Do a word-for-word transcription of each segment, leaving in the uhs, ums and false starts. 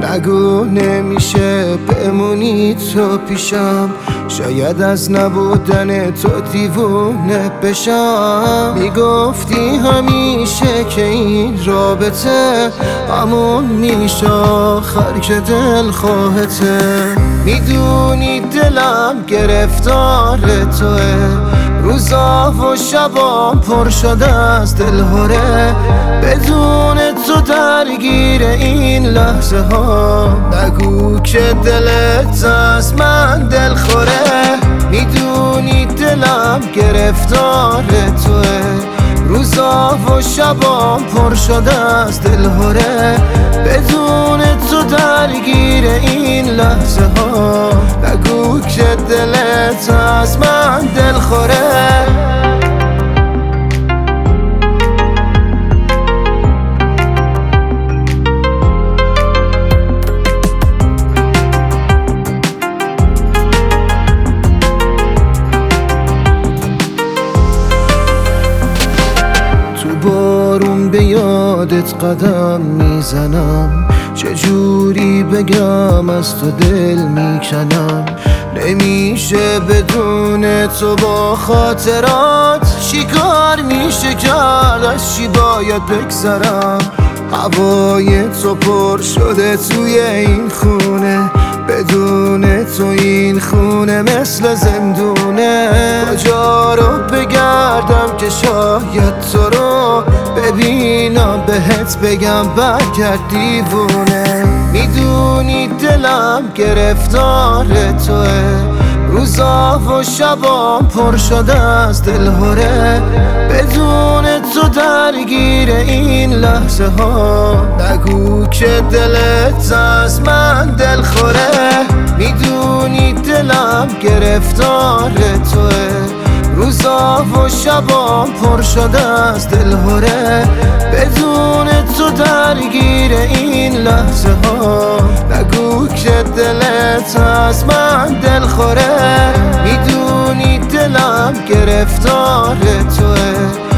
نگو نمیشه بمونی تو پیشم، شاید از نبودن تو دیوونه بشم. میگفتی همیشه که این رابطه همون میشه آخر که دل خواهته. میدونی دلم گرفتار توه، روزا و شبام پر شده از دلهوره. بدون تو درگیر این لحظه ها، نگو که دلت از من دل خوره. میدونی دلم گرفتار توه، روزا و شبام پر شده از دلهوره. بدون تو درگیر این لحظه ها، نگو که دلت از من دل خوره. بارون به یادت قدم میزنم، چجوری بگم از تو دل میکنم. نمیشه بدون تو با خاطرات، چیکار میشه کرد از چی باید بگذرم. هوای تو پر شده توی این خونه، بدون تو این خونه مثل زندونه. کجا رو بگردم که شاید تو رو ببینم، بهت بگم برگرد دیوونه. میدونی دلم گرفتار توه، روزا و شبام پر شده از دلهوره. بدون تو درگیر این لحظه ها، نگو که دلت از من دل خوره. میدونی دلم گرفتار توه، روزا و شبام پر شده از دلهوره. بدون تو درگیر این لحظه ها، نگو که دلت از من دل خوره. میدونی دلم گرفتار توه،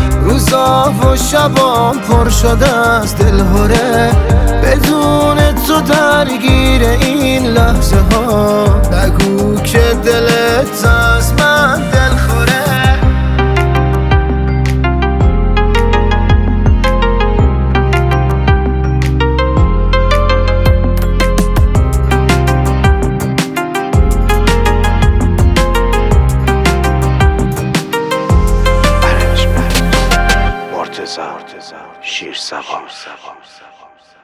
روزا و شبام پر شده از دلهوره. بدون تو درگیر این لحظه ها، نگو که دلت از من دل خوره. مرتضی شیر سوار.